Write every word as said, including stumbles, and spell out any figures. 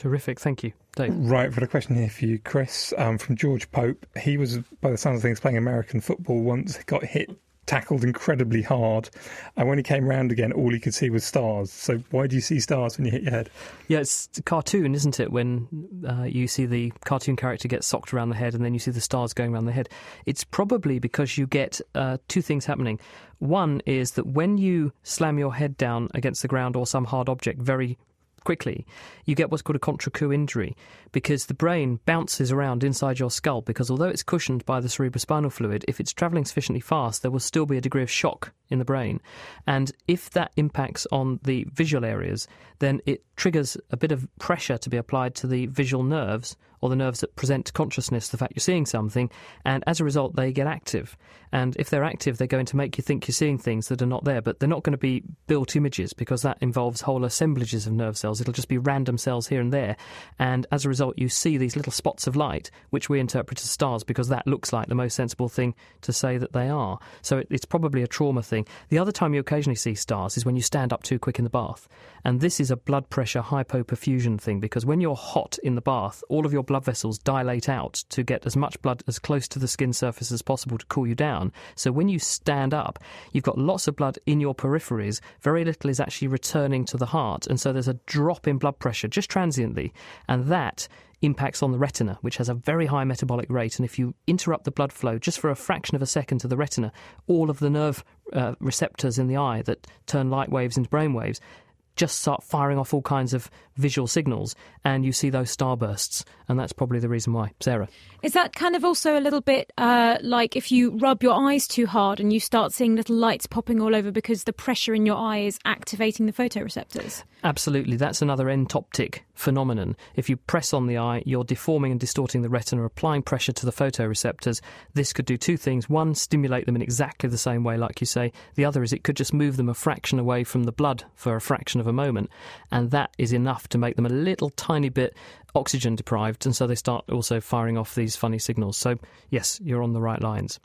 Terrific, thank you. Dave? Right, I've got a question here for you, Chris, um, from George Pope. He was, by the sounds of things, playing American football once, got hit, tackled incredibly hard, and when he came round again, all he could see was stars. So why do you see stars when you hit your head? Yeah, it's a cartoon, isn't it, when uh, you see the cartoon character get socked around the head and then you see the stars going around the head. It's probably because you get uh, two things happening. One is that when you slam your head down against the ground or some hard object very quickly, you get what's called a contre-coup injury, because the brain bounces around inside your skull, because although it's cushioned by the cerebrospinal fluid, if it's travelling sufficiently fast, there will still be a degree of shock in the brain. And if that impacts on the visual areas, then it triggers a bit of pressure to be applied to the visual nerves, or the nerves that present consciousness, the fact you're seeing something, and as a result they get active. And if they're active, they're going to make you think you're seeing things that are not there, but they're not going to be built images, because that involves whole assemblages of nerve cells. It'll just be random cells here and there, and as a result you see these little spots of light, which we interpret as stars, because that looks like the most sensible thing to say that they are. So it, it's probably a trauma thing. The other time you occasionally see stars is when you stand up too quick in the bath, and this is a blood pressure hypoperfusion thing, because when you're hot in the bath, all of your blood vessels dilate out to get as much blood as close to the skin surface as possible to cool you down. So when you stand up, you've got lots of blood in your peripheries, very little is actually returning to the heart, and so there's a drop in blood pressure just transiently, and that impacts on the retina, which has a very high metabolic rate. And if you interrupt the blood flow just for a fraction of a second to the retina, all of the nerve uh, receptors in the eye that turn light waves into brain waves just start firing off all kinds of visual signals, and you see those starbursts, and that's probably the reason why. Sarah? Is that kind of also a little bit uh, like if you rub your eyes too hard and you start seeing little lights popping all over because the pressure in your eye is activating the photoreceptors? Absolutely. That's another entoptic phenomenon. If you press on the eye, you're deforming and distorting the retina, applying pressure to the photoreceptors. This could do two things. One, stimulate them in exactly the same way, like you say. The other is it could just move them a fraction away from the blood for a fraction of a moment, and that is enough to make them a little tiny bit oxygen deprived, and so they start also firing off these funny signals. So yes, you're on the right lines.